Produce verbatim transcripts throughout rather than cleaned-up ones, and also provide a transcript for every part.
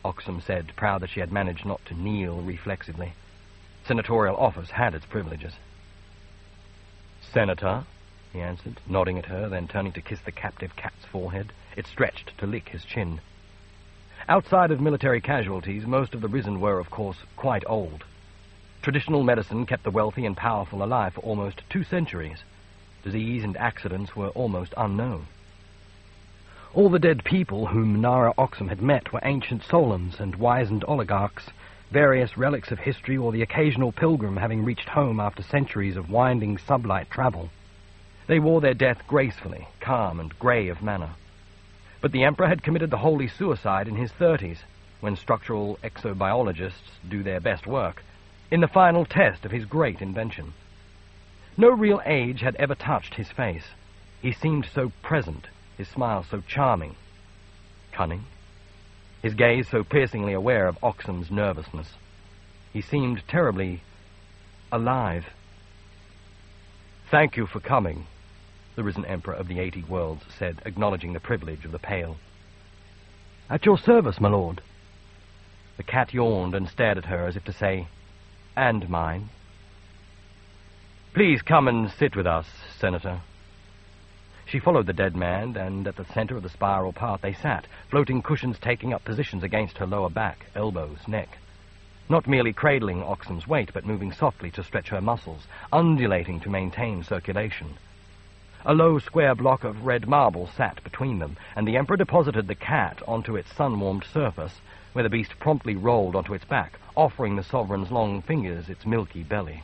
Oxum said, proud that she had managed not to kneel reflexively. Senatorial office had its privileges. "Senator," he answered, nodding at her, then turning to kiss the captive cat's forehead. It stretched to lick his chin. Outside of military casualties, most of the risen were, of course, quite old. Traditional medicine kept the wealthy and powerful alive for almost two centuries. Disease and accidents were almost unknown. All the dead people whom Nara Oxum had met were ancient Solons and wizened oligarchs, various relics of history or the occasional pilgrim having reached home after centuries of winding sublight travel. They wore their death gracefully, calm and grey of manner. But the Emperor had committed the holy suicide in his thirties, when structural exobiologists do their best work, in the final test of his great invention. No real age had ever touched his face. He seemed so present, his smile so charming, cunning, his gaze so piercingly aware of Oxum's nervousness. He seemed terribly alive. "Thank you for coming," the risen Emperor of the Eighty Worlds said, acknowledging the privilege of the Pale. "At your service, my lord." The cat yawned and stared at her as if to say, "And mine." "Please come and sit with us, Senator." She followed the dead man, and at the center of the spiral path they sat, floating cushions taking up positions against her lower back, elbows, neck. Not merely cradling Oxum's weight, but moving softly to stretch her muscles, undulating to maintain circulation. A low square block of red marble sat between them, and the Emperor deposited the cat onto its sun-warmed surface, where the beast promptly rolled onto its back, offering the sovereign's long fingers its milky belly.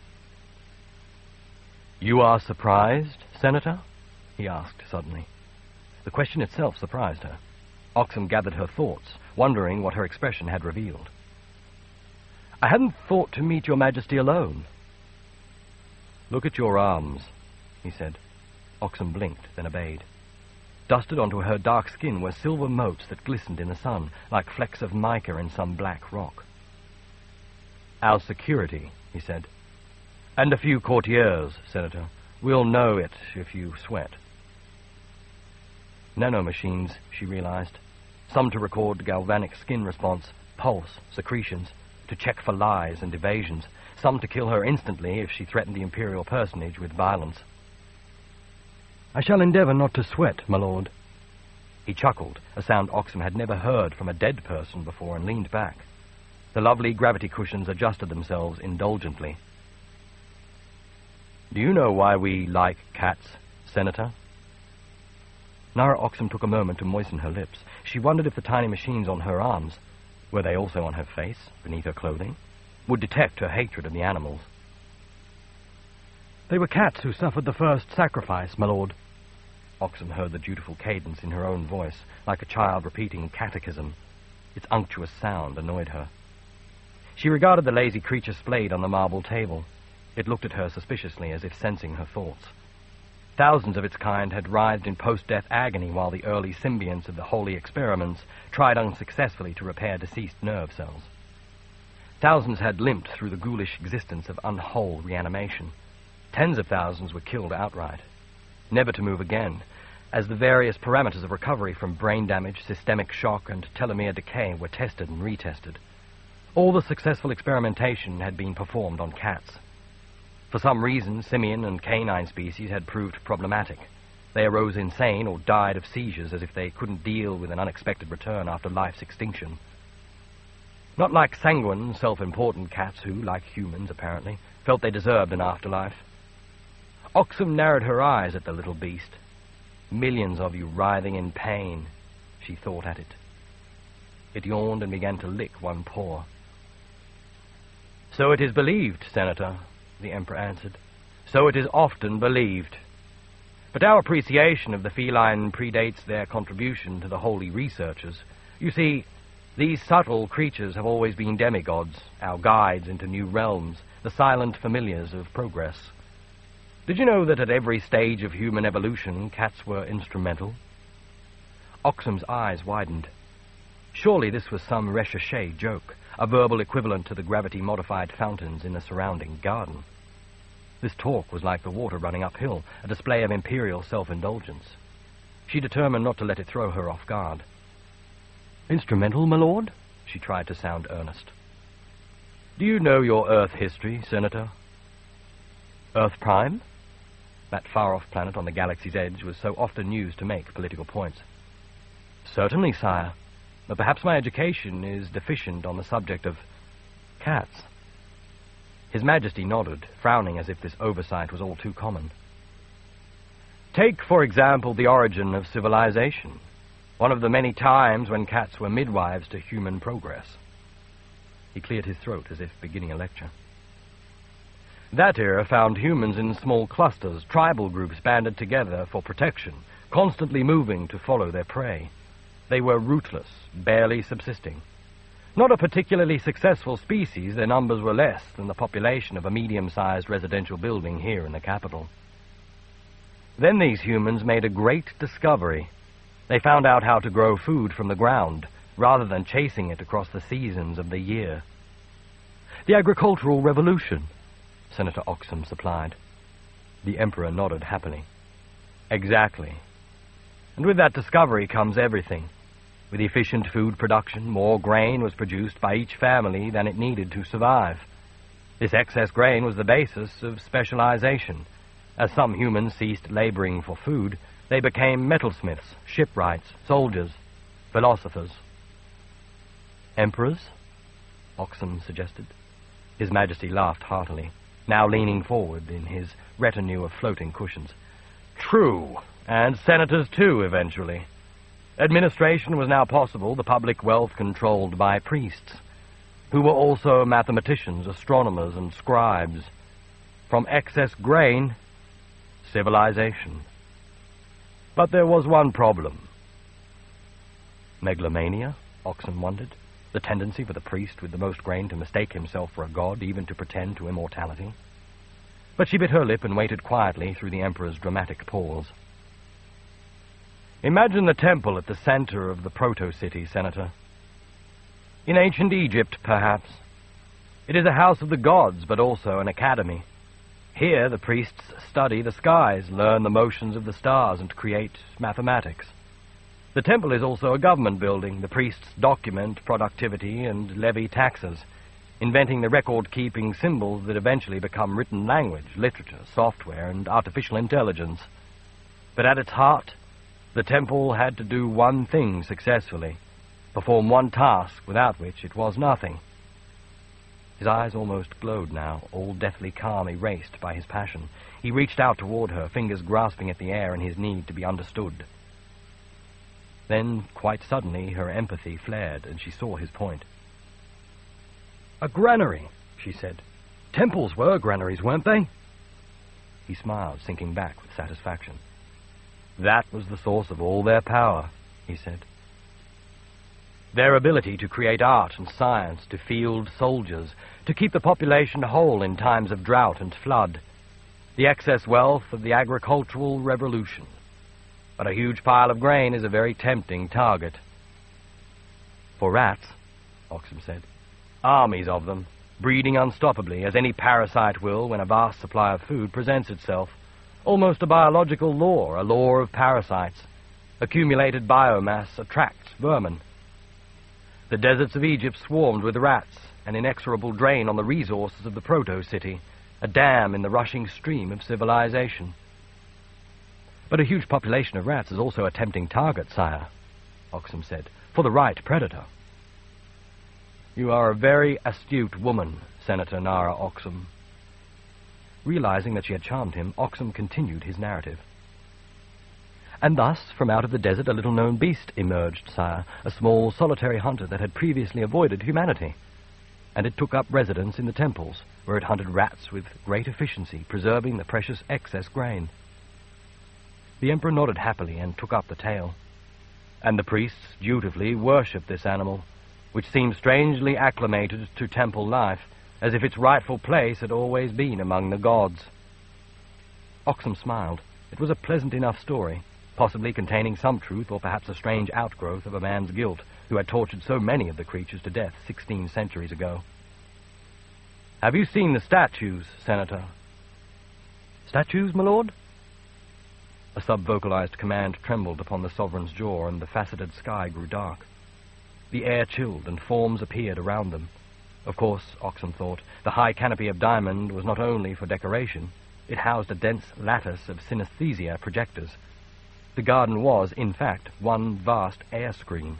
"You are surprised, Senator?" he asked suddenly. The question itself surprised her. Oxum gathered her thoughts, wondering what her expression had revealed. "I hadn't thought to meet your Majesty alone." "Look at your arms," he said. Oxum blinked, then obeyed. Dusted onto her dark skin were silver motes that glistened in the sun, like flecks of mica in some black rock. "Our security," he said. "And a few courtiers, Senator. We'll know it if you sweat." Nanomachines, she realized. Some to record galvanic skin response, pulse, secretions, to check for lies and evasions, some to kill her instantly if she threatened the Imperial personage with violence. "I shall endeavor not to sweat, my lord." He chuckled, a sound Oxum had never heard from a dead person before, and leaned back. The lovely gravity cushions adjusted themselves indulgently. "Do you know why we like cats, Senator?" Nara Oxum took a moment to moisten her lips. She wondered if the tiny machines on her arms, were they also on her face, beneath her clothing, would detect her hatred of the animals. "They were cats who suffered the first sacrifice, my lord." Oxum heard the dutiful cadence in her own voice, like a child repeating catechism. Its unctuous sound annoyed her. She regarded the lazy creature splayed on the marble table. It looked at her suspiciously, as if sensing her thoughts. Thousands of its kind had writhed in post-death agony while the early symbionts of the holy experiments tried unsuccessfully to repair deceased nerve cells. Thousands had limped through the ghoulish existence of unwhole reanimation. Tens of thousands were killed outright, never to move again, as the various parameters of recovery from brain damage, systemic shock, and telomere decay were tested and retested. All the successful experimentation had been performed on cats. For some reason, simian and canine species had proved problematic. They arose insane or died of seizures as if they couldn't deal with an unexpected return after life's extinction. Not like sanguine, self-important cats who, like humans apparently, felt they deserved an afterlife. Oxum narrowed her eyes at the little beast. "Millions of you writhing in pain," she thought at it. It yawned and began to lick one paw. "So it is believed, Senator," the Emperor answered. "So it is often believed. But our appreciation of the feline predates their contribution to the holy researchers. You see, these subtle creatures have always been demigods, our guides into new realms, the silent familiars of progress. Did you know that at every stage of human evolution, cats were instrumental?" Oxum's eyes widened. Surely this was some recherche joke, a verbal equivalent to the gravity-modified fountains in the surrounding garden. This talk was like the water running uphill, a display of imperial self-indulgence. She determined not to let it throw her off guard. "Instrumental, my lord?" she she tried to sound earnest. "Do you know your Earth history, Senator?" Earth Prime? That far-off planet on the galaxy's edge was so often used to make political points. "Certainly, sire, but perhaps my education is deficient on the subject of cats." His Majesty nodded, frowning as if this oversight was all too common. "Take, for example, the origin of civilization, one of the many times when cats were midwives to human progress." He cleared his throat as if beginning a lecture. "That era found humans in small clusters, tribal groups banded together for protection, constantly moving to follow their prey. They were rootless, barely subsisting. Not a particularly successful species, their numbers were less than the population of a medium-sized residential building here in the capital. Then these humans made a great discovery. They found out how to grow food from the ground, rather than chasing it across the seasons of the year. The agricultural revolution," Senator Oxum supplied. The Emperor nodded happily. "Exactly. And with that discovery comes everything. With efficient food production, more grain was produced by each family than it needed to survive. This excess grain was the basis of specialization. As some humans ceased laboring for food, they became metalsmiths, shipwrights, soldiers, philosophers." "Emperors?" Oxum suggested. His Majesty laughed heartily, now leaning forward in his retinue of floating cushions. "True, and senators too, eventually. Administration was now possible, the public wealth controlled by priests, who were also mathematicians, astronomers, and scribes. From excess grain, civilization. But there was one problem." "Megalomania?" Oxum wondered. The tendency for the priest with the most grain to mistake himself for a god, even to pretend to immortality. But she bit her lip and waited quietly through the Emperor's dramatic pause. "Imagine the temple at the center of the proto-city, Senator. In ancient Egypt, perhaps. It is a house of the gods, but also an academy. Here the priests study the skies, learn the motions of the stars, and create mathematics. The temple is also a government building. The priests document productivity and levy taxes, inventing the record-keeping symbols that eventually become written language, literature, software, and artificial intelligence. But at its heart, the temple had to do one thing successfully, perform one task without which it was nothing." His eyes almost glowed now, all deathly calm erased by his passion. He reached out toward her, fingers grasping at the air in his need to be understood. Then, quite suddenly, her empathy flared, and she saw his point. "A granary," she said. "Temples were granaries, weren't they?" He smiled, sinking back with satisfaction. "That was the source of all their power," he said. "Their ability to create art and science, to field soldiers, to keep the population whole in times of drought and flood. The excess wealth of the agricultural revolution. But a huge pile of grain is a very tempting target." "For rats," Oxum said. "Armies of them, breeding unstoppably, as any parasite will when a vast supply of food presents itself. Almost a biological law, a law of parasites. Accumulated biomass attracts vermin. The deserts of Egypt swarmed with rats, an inexorable drain on the resources of the proto-city, a dam in the rushing stream of civilization." "But a huge population of rats is also a tempting target, sire," Oxum said, "for the right predator." "You are a very astute woman, Senator Nara Oxum." Realizing that she had charmed him, Oxum continued his narrative. "And thus, from out of the desert, a little-known beast emerged, sire, a small, solitary hunter that had previously avoided humanity. And it took up residence in the temples, where it hunted rats with great efficiency, preserving the precious excess grain." The Emperor nodded happily and took up the tale. "And the priests dutifully worshipped this animal, which seemed strangely acclimated to temple life, as if its rightful place had always been among the gods." Oxum smiled. It was a pleasant enough story, possibly containing some truth or perhaps a strange outgrowth of a man's guilt who had tortured so many of the creatures to death sixteen centuries ago. "Have you seen the statues, Senator?" "Statues, my lord?" A sub-vocalized command trembled upon the sovereign's jaw, and the faceted sky grew dark. The air chilled, and forms appeared around them. Of course, Oxen thought, the high canopy of diamond was not only for decoration. It housed a dense lattice of synesthesia projectors. The garden was, in fact, one vast air screen.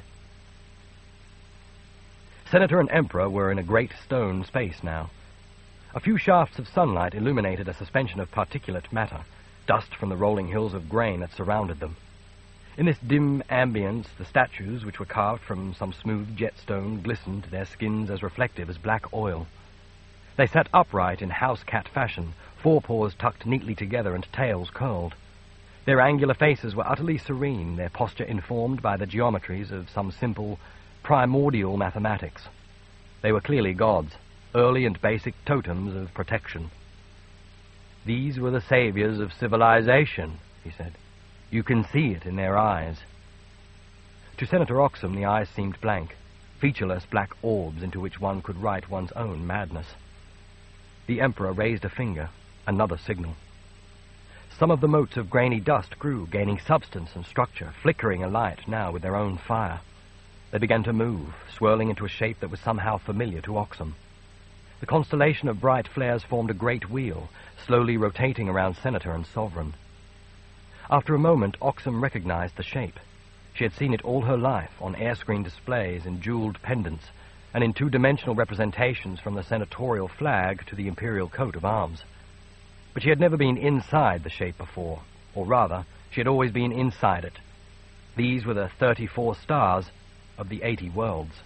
Senator and Emperor were in a great stone space now. A few shafts of sunlight illuminated a suspension of particulate matter, dust from the rolling hills of grain that surrounded them. In this dim ambience, the statues, which were carved from some smooth jet stone, glistened, their skins as reflective as black oil. They sat upright in house-cat fashion, forepaws tucked neatly together and tails curled. Their angular faces were utterly serene, their posture informed by the geometries of some simple, primordial mathematics. They were clearly gods, early and basic totems of protection. "These were the saviors of civilization," he said. "You can see it in their eyes." To Senator Oxum the eyes seemed blank, featureless black orbs into which one could write one's own madness. The Emperor raised a finger, another signal. Some of the motes of grainy dust grew, gaining substance and structure, flickering alight now with their own fire. They began to move, swirling into a shape that was somehow familiar to Oxum. The constellation of bright flares formed a great wheel, slowly rotating around Senator and Sovereign. After a moment, Oxum recognized the shape. She had seen it all her life, on air-screen displays, in jeweled pendants, and in two-dimensional representations from the senatorial flag to the imperial coat of arms. But she had never been inside the shape before, or rather, she had always been inside it. These were the thirty-four stars of the eighty worlds.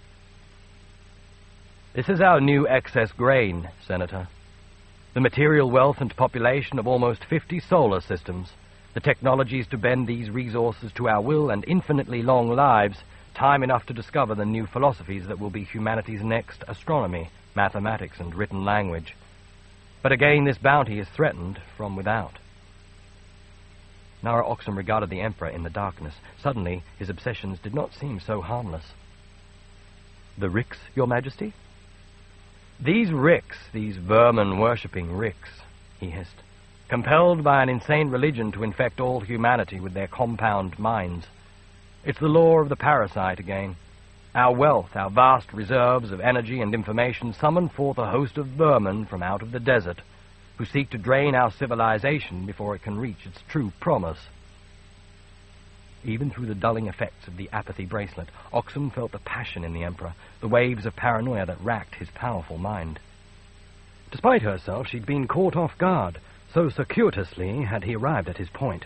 "This is our new excess grain, Senator. The material wealth and population of almost fifty solar systems, the technologies to bend these resources to our will and infinitely long lives, time enough to discover the new philosophies that will be humanity's next astronomy, mathematics, and written language. But again, this bounty is threatened from without." Nara Oxum regarded the Emperor in the darkness. Suddenly, his obsessions did not seem so harmless. "The Ricks, Your Majesty?" "These Ricks, these vermin-worshipping Ricks," he hissed, "compelled by an insane religion to infect all humanity with their compound minds. It's the law of the parasite again. Our wealth, our vast reserves of energy and information summon forth a host of vermin from out of the desert, who seek to drain our civilization before it can reach its true promise." Even through the dulling effects of the apathy bracelet, Oxum felt the passion in the Emperor, the waves of paranoia that racked his powerful mind. Despite herself, she'd been caught off guard, so circuitously had he arrived at his point.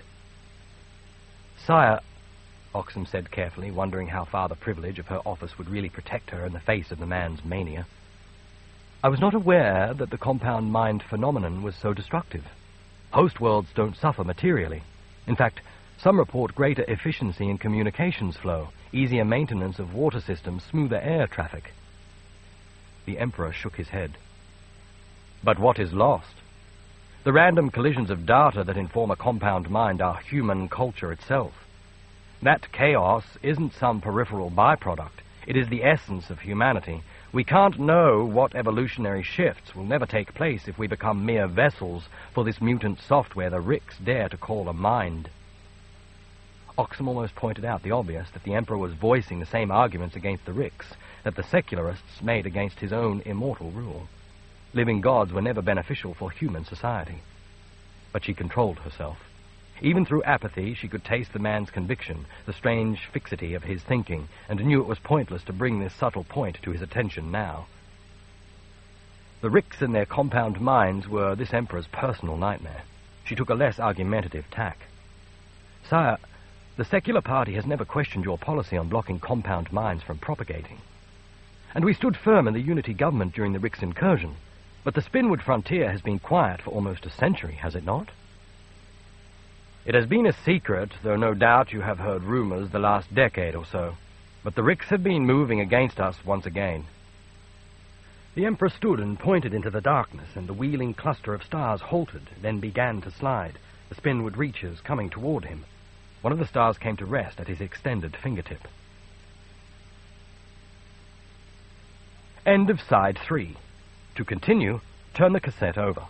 "Sire," Oxum said carefully, wondering how far the privilege of her office would really protect her in the face of the man's mania, "I was not aware that the compound mind phenomenon was so destructive. Host worlds don't suffer materially. In fact, some report greater efficiency in communications flow, easier maintenance of water systems, smoother air traffic." The Emperor shook his head. "But what is lost? The random collisions of data that inform a compound mind are human culture itself. That chaos isn't some peripheral byproduct. It is the essence of humanity. We can't know what evolutionary shifts will never take place if we become mere vessels for this mutant software the Ricks dare to call a mind." Oxum almost pointed out the obvious, that the Emperor was voicing the same arguments against the Ricks that the secularists made against his own immortal rule. Living gods were never beneficial for human society. But she controlled herself. Even through apathy, she could taste the man's conviction, the strange fixity of his thinking, and knew it was pointless to bring this subtle point to his attention now. The Ricks and their compound minds were this Emperor's personal nightmare. She took a less argumentative tack. "Sire, the secular party has never questioned your policy on blocking compound minds from propagating. And we stood firm in the unity government during the Ricks incursion. But the Spinwood frontier has been quiet for almost a century, has it not?" "It has been a secret, though no doubt you have heard rumors the last decade or so. But the Ricks have been moving against us once again." The Emperor stood and pointed into the darkness, and the wheeling cluster of stars halted, then began to slide, the Spinwood reaches coming toward him. One of the stars came to rest at his extended fingertip. End of side three. To continue, turn the cassette over.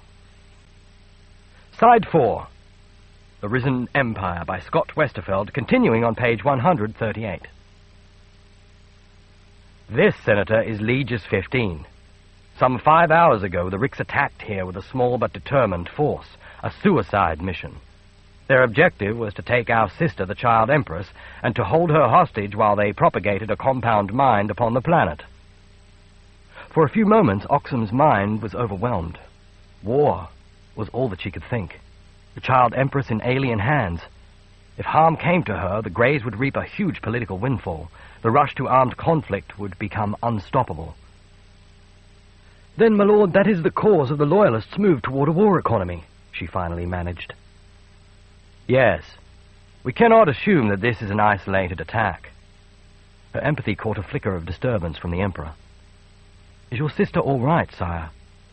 Side four. The Risen Empire by Scott Westerfeld, continuing on page one hundred thirty-eight. This, Senator, is Legis fifteen. Some five hours ago, the Ricks attacked here with a small but determined force, a suicide mission. Their objective was to take our sister, the Child Empress, and to hold her hostage while they propagated a compound mind upon the planet. For a few moments, Oxum's mind was overwhelmed. War was all that she could think. The Child Empress in alien hands. If harm came to her, the Greys would reap a huge political windfall. The rush to armed conflict would become unstoppable. "Then, my lord, that is the cause of the Loyalists' move toward a war economy," she finally managed. "Yes. We cannot assume that this is an isolated attack." Her empathy caught a flicker of disturbance from the Emperor. "Is your sister all right, sire?"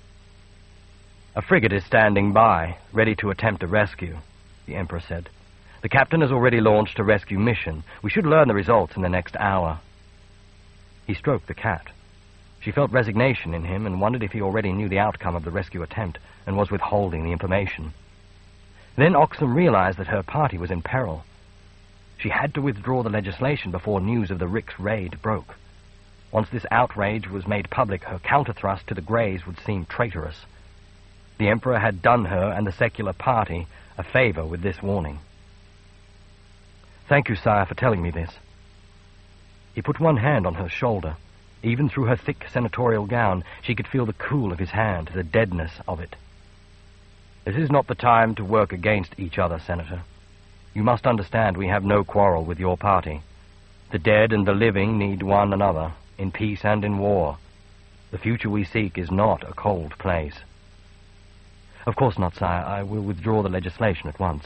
"A frigate is standing by, ready to attempt a rescue," the Emperor said. "The captain has already launched a rescue mission. We should learn the results in the next hour." He stroked the cat. She felt resignation in him and wondered if he already knew the outcome of the rescue attempt and was withholding the information. Then Oxum realized that her party was in peril. She had to withdraw the legislation before news of the Ricks' raid broke. Once this outrage was made public, her counterthrust to the Greys would seem traitorous. The Emperor had done her and the secular party a favor with this warning. "Thank you, sire, for telling me this." He put one hand on her shoulder. Even through her thick senatorial gown, she could feel the cool of his hand, the deadness of it. "This is not the time to work against each other, Senator. You must understand we have no quarrel with your party. The dead and the living need one another, in peace and in war. The future we seek is not a cold place." "Of course not, sire. I will withdraw the legislation at once."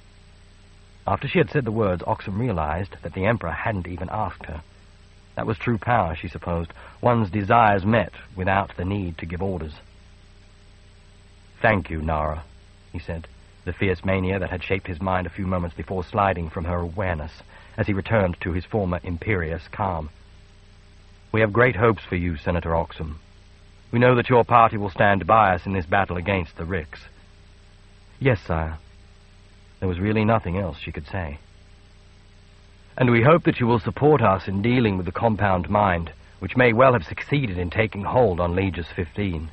After she had said the words, Oxum realized that the Emperor hadn't even asked her. That was true power, she supposed, one's desires met without the need to give orders. "Thank you, Nara," he said, the fierce mania that had shaped his mind a few moments before sliding from her awareness as he returned to his former imperious calm. "We have great hopes for you, Senator Oxum. We know that your party will stand by us in this battle against the Ricks." "Yes, sire." There was really nothing else she could say. "And we hope that you will support us in dealing with the compound mind, which may well have succeeded in taking hold on Legis fifteen.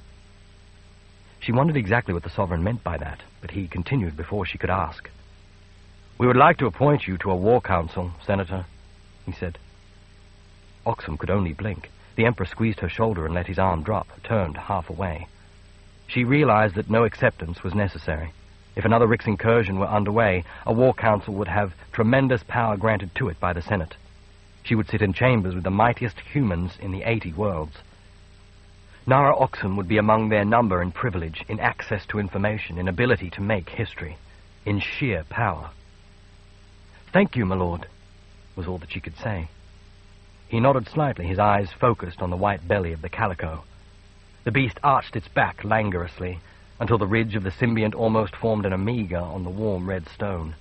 She wondered exactly what the Sovereign meant by that, but he continued before she could ask. "We would like to appoint you to a war council, Senator," he said. Oxum could only blink. The Emperor squeezed her shoulder and let his arm drop, turned half away. She realized that no acceptance was necessary. If another Ricks incursion were underway, a war council would have tremendous power granted to it by the Senate. She would sit in chambers with the mightiest humans in the eighty worlds. Nara Oxum would be among their number in privilege, in access to information, in ability to make history, in sheer power. "Thank you, my lord," was all that she could say. He nodded slightly, his eyes focused on the white belly of the calico. The beast arched its back languorously, until the ridge of the symbiont almost formed an omega on the warm red stone.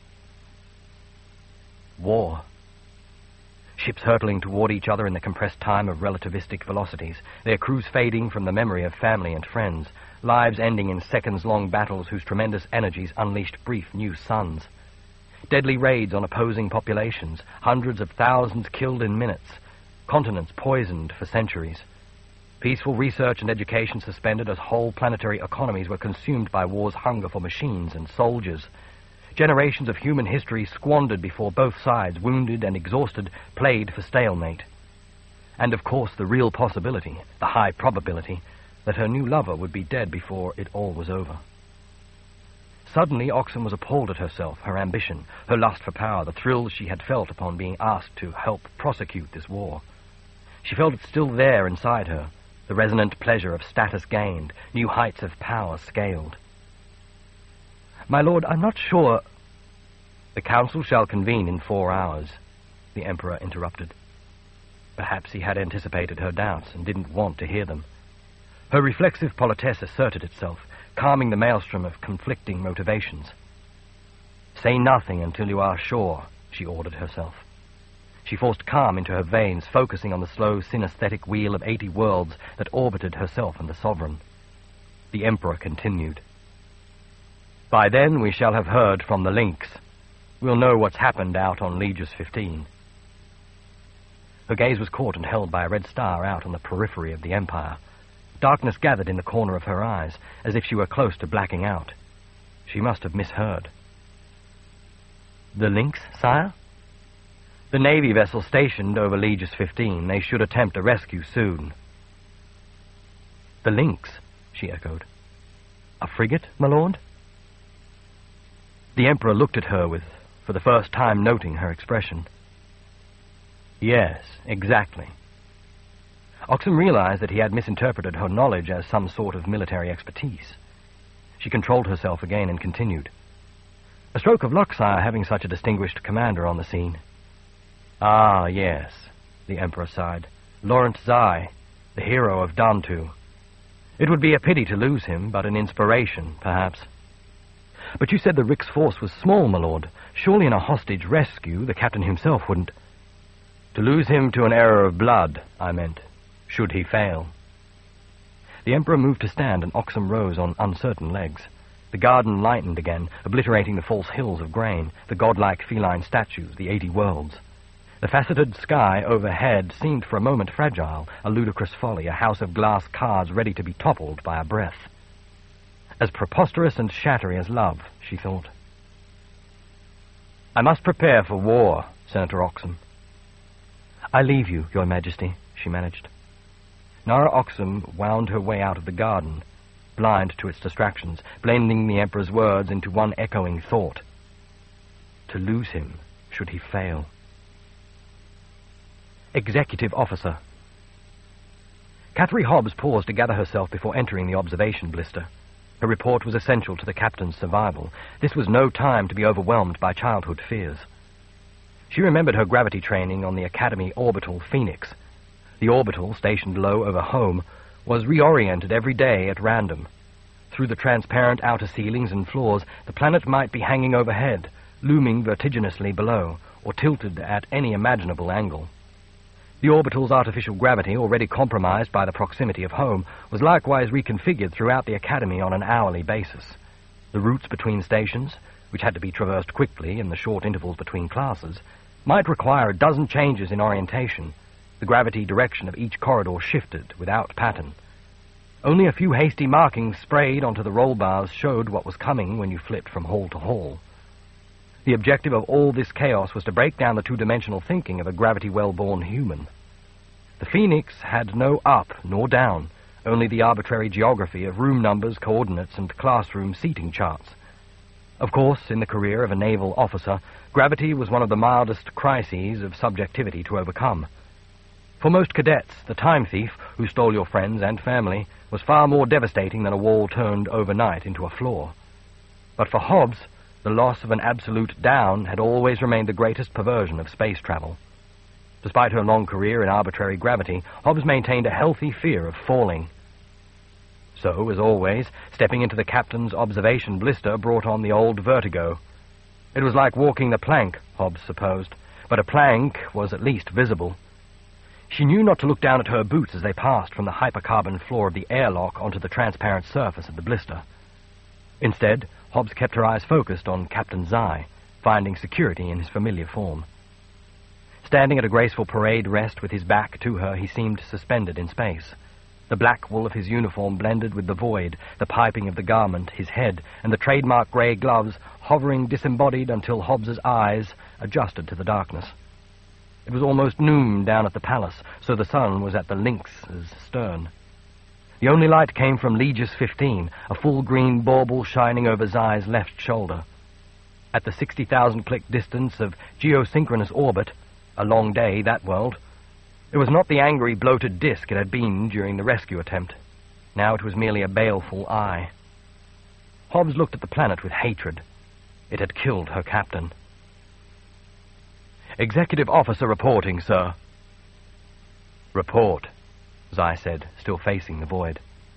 War. Ships hurtling toward each other in the compressed time of relativistic velocities, their crews fading from the memory of family and friends, lives ending in seconds-long battles whose tremendous energies unleashed brief new suns. Deadly raids on opposing populations, hundreds of thousands killed in minutes, continents poisoned for centuries. Peaceful research and education suspended as whole planetary economies were consumed by war's hunger for machines and soldiers. Generations of human history squandered before both sides, wounded and exhausted, played for stalemate. And of course the real possibility, the high probability, that her new lover would be dead before it all was over. Suddenly Oxum was appalled at herself, her ambition, her lust for power, the thrills she had felt upon being asked to help prosecute this war. She felt it still there inside her, the resonant pleasure of status gained, new heights of power scaled. "My lord, I'm not sure—" "The council shall convene in four hours," the Emperor interrupted. Perhaps he had anticipated her doubts and didn't want to hear them. Her reflexive politesse asserted itself, calming the maelstrom of conflicting motivations. "Say nothing until you are sure," she ordered herself. She forced calm into her veins, focusing on the slow synesthetic wheel of eighty worlds that orbited herself and the Sovereign. The Emperor continued. "By then we shall have heard from the Lynx. We'll know what's happened out on Legis fifteen." Her gaze was caught and held by a red star out on the periphery of the Empire. Darkness gathered in the corner of her eyes, as if she were close to blacking out. She must have misheard. "The Lynx, sire?" "The Navy vessel stationed over Legis fifteen. They should attempt a rescue soon." "The Lynx," she echoed. "A frigate, my lord?" The Emperor looked at her with, for the first time noting her expression. "Yes, exactly." Oxen realized that he had misinterpreted her knowledge as some sort of military expertise. She controlled herself again and continued. "A stroke of luck, sire, having such a distinguished commander on the scene." "Ah, yes," the Emperor sighed. "Lawrence Zai, the hero of Dantu. It would be a pity to lose him, but an inspiration, perhaps." "But you said the Rick's force was small, my lord. Surely in a hostage rescue, the captain himself wouldn't—" "To lose him to an error of blood, I meant, should he fail." The Emperor moved to stand, and Oxen rose on uncertain legs. The garden lightened again, obliterating the false hills of grain, the godlike feline statues, the eighty worlds. The faceted sky overhead seemed for a moment fragile, a ludicrous folly, a house of glass cards ready to be toppled by a breath. As preposterous and shattery as love, she thought. "I must prepare for war, Senator Oxen." "I leave you, Your Majesty," she managed. Nara Oxen wound her way out of the garden, blind to its distractions, blending the Emperor's words into one echoing thought. To lose him, should he fail. Executive Officer. Catherine Hobbs paused to gather herself before entering the observation blister. Her report was essential to the captain's survival. This was no time to be overwhelmed by childhood fears. She remembered her gravity training on the Academy Orbital Phoenix. The orbital, stationed low over home, was reoriented every day at random. Through the transparent outer ceilings and floors, the planet might be hanging overhead, looming vertiginously below, or tilted at any imaginable angle. The orbital's artificial gravity, already compromised by the proximity of home, was likewise reconfigured throughout the Academy on an hourly basis. The routes between stations, which had to be traversed quickly in the short intervals between classes, might require a dozen changes in orientation. The gravity direction of each corridor shifted without pattern. Only a few hasty markings sprayed onto the roll bars showed what was coming when you flipped from hall to hall. The objective of all this chaos was to break down the two-dimensional thinking of a gravity-well-born human. The Phoenix had no up nor down, only the arbitrary geography of room numbers, coordinates, and classroom seating charts. Of course, in the career of a naval officer, gravity was one of the mildest crises of subjectivity to overcome. For most cadets, the time thief who stole your friends and family was far more devastating than a wall turned overnight into a floor. But for Hobbs, the loss of an absolute down had always remained the greatest perversion of space travel. Despite her long career in arbitrary gravity, Hobbs maintained a healthy fear of falling. So, as always, stepping into the captain's observation blister brought on the old vertigo. It was like walking the plank, Hobbs supposed, but a plank was at least visible. She knew not to look down at her boots as they passed from the hypercarbon floor of the airlock onto the transparent surface of the blister. Instead, Hobbs kept her eyes focused on Captain Zai, finding security in his familiar form. Standing at a graceful parade rest with his back to her, he seemed suspended in space. The black wool of his uniform blended with the void, the piping of the garment, his head, and the trademark grey gloves hovering disembodied until Hobbs's eyes adjusted to the darkness. It was almost noon down at the palace, so the sun was at the Lynx's stern. The only light came from Legis fifteen, a full green bauble shining over Zai's left shoulder. At the sixty thousand click distance of geosynchronous orbit, a long day, that world, it was not the angry, bloated disk it had been during the rescue attempt. Now it was merely a baleful eye. Hobbs looked at the planet with hatred. It had killed her captain. "Executive Officer reporting, sir." "Report," Zai said, still facing the void.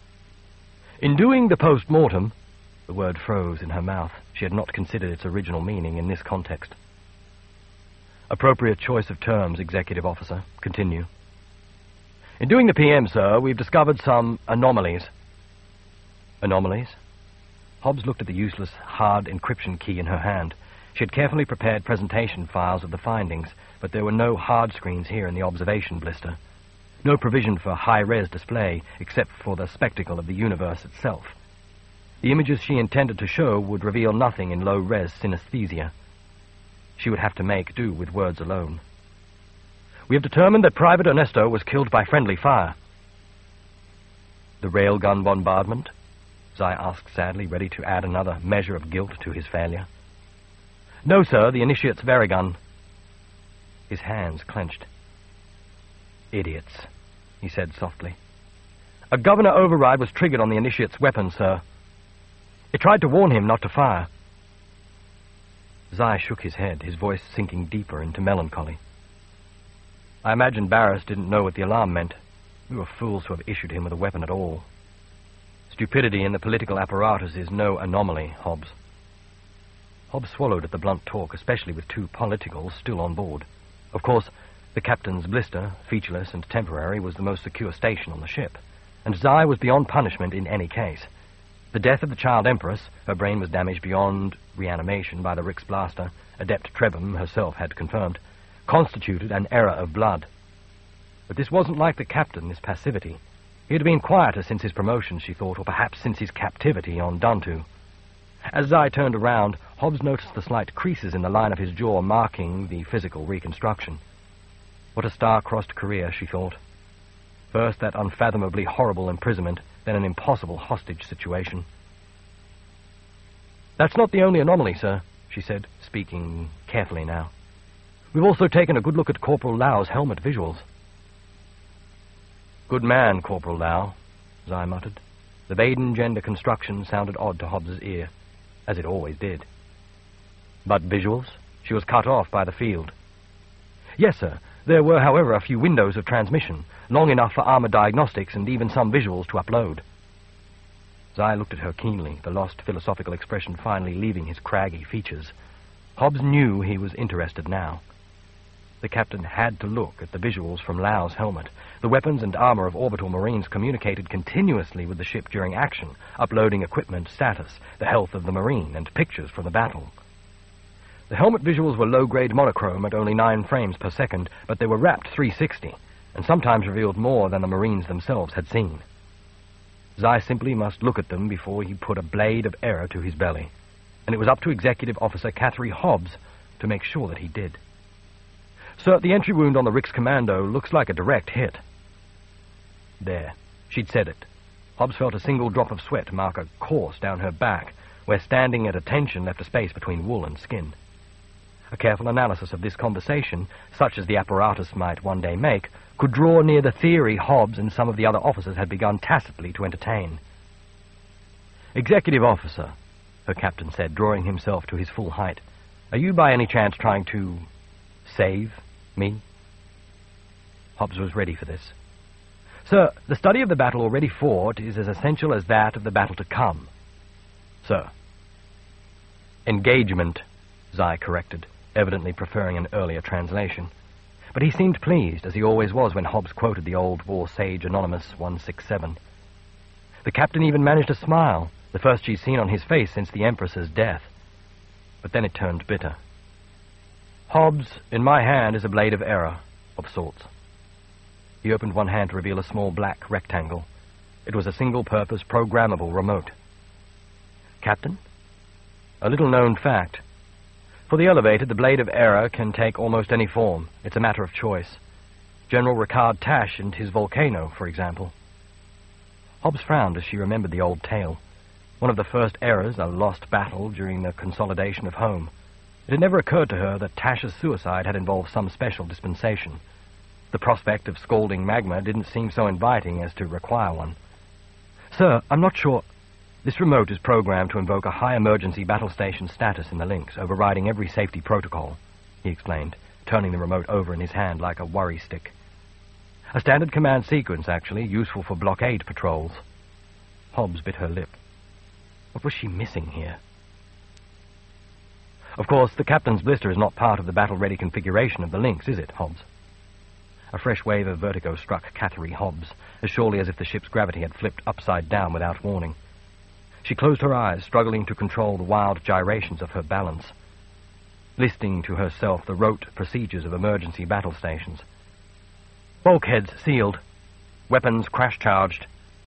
"In doing the post-mortem," the word froze in her mouth. She had not considered its original meaning in this context. "Appropriate choice of terms, Executive Officer. Continue." "In doing the P M, sir, we've discovered some anomalies." "Anomalies?" Hobbs looked at the useless, hard encryption key in her hand. She had carefully prepared presentation files of the findings, but there were no hard screens here in the observation blister. No provision for high-res display, except for the spectacle of the universe itself. The images she intended to show would reveal nothing in low-res synesthesia. She would have to make do with words alone. We have determined that Private Ernesto was killed by friendly fire. The railgun bombardment? Zai asked sadly, ready to add another measure of guilt to his failure. No, sir, the Initiate's Varigun. His hands clenched. Idiots, he said softly. A governor override was triggered on the Initiate's weapon, sir. It tried to warn him not to fire. Zai shook his head, his voice sinking deeper into melancholy. I imagine Barris didn't know what the alarm meant. We were fools to have issued him with a weapon at all. Stupidity in the political apparatus is no anomaly, Hobbs. Hobbs swallowed at the blunt talk, especially with two politicals still on board. Of course, the captain's blister, featureless and temporary, was the most secure station on the ship, and Zai was beyond punishment in any case. The death of the child Empress, her brain was damaged beyond reanimation by the Rix blaster, Adept Trebham herself had confirmed, constituted an error of blood. But this wasn't like the captain, this passivity. He had been quieter since his promotion, she thought, or perhaps since his captivity on Dantu. As Zai turned around, Hobbs noticed the slight creases in the line of his jaw marking the physical reconstruction. What a star-crossed career, she thought. First that unfathomably horrible imprisonment, then an impossible hostage situation. That's not the only anomaly, sir, she said, speaking carefully now. We've also taken a good look at Corporal Lau's helmet visuals. Good man, Corporal Lau, Zai muttered. The Baden gender construction sounded odd to Hobbs's ear, as it always did. But visuals? She was cut off by the field. Yes, sir. There were, however, a few windows of transmission, long enough for armor diagnostics and even some visuals to upload. Zai looked at her keenly, the lost philosophical expression finally leaving his craggy features. Hobbs knew he was interested now. The captain had to look at the visuals from Lau's helmet. The weapons and armor of orbital marines communicated continuously with the ship during action, uploading equipment status, the health of the marine, and pictures from the battle. The helmet visuals were low-grade monochrome at only nine frames per second, but they were wrapped three sixty, and sometimes revealed more than the marines themselves had seen. Zai simply must look at them before he put a blade of error to his belly, and it was up to Executive Officer Catherine Hobbs to make sure that he did. Sir, the entry wound on the Rix Commando looks like a direct hit. There. She'd said it. Hobbs felt a single drop of sweat mark a course down her back, where standing at attention left a space between wool and skin. A careful analysis of this conversation, such as the apparatus might one day make, could draw near the theory Hobbs and some of the other officers had begun tacitly to entertain. Executive Officer, her captain said, drawing himself to his full height, are you by any chance trying to save me? Hobbs was ready for this. Sir, the study of the battle already fought is as essential as that of the battle to come. Sir. Engagement, Zai corrected, evidently preferring an earlier translation. But he seemed pleased, as he always was when Hobbs quoted the old war sage Anonymous one sixty-seven. The captain even managed a smile, the first she'd seen on his face since the Empress's death. But then it turned bitter. Hobbs, in my hand is a blade of error, of sorts. He opened one hand to reveal a small black rectangle. It was a single-purpose, programmable remote. Captain? A little-known fact. For the elevator, the blade of error can take almost any form. It's a matter of choice. General Ricard Tash and his volcano, for example. Hobbs frowned as she remembered the old tale. One of the first errors, a lost battle during the consolidation of home. It had never occurred to her that Tash's suicide had involved some special dispensation. The prospect of scalding magma didn't seem so inviting as to require one. Sir, I'm not sure... This remote is programmed to invoke a high-emergency battle station status in the links, overriding every safety protocol, he explained, turning the remote over in his hand like a worry stick. A standard command sequence, actually, useful for blockade patrols. Hobbs bit her lip. What was she missing here? Of course, the captain's blister is not part of the battle-ready configuration of the links, is it, Hobbs? A fresh wave of vertigo struck Catherine Hobbs, as surely as if the ship's gravity had flipped upside down without warning. She closed her eyes, struggling to control the wild gyrations of her balance. listing to herself the rote procedures of emergency battle stations. Bulkheads sealed. Weapons crash-charged.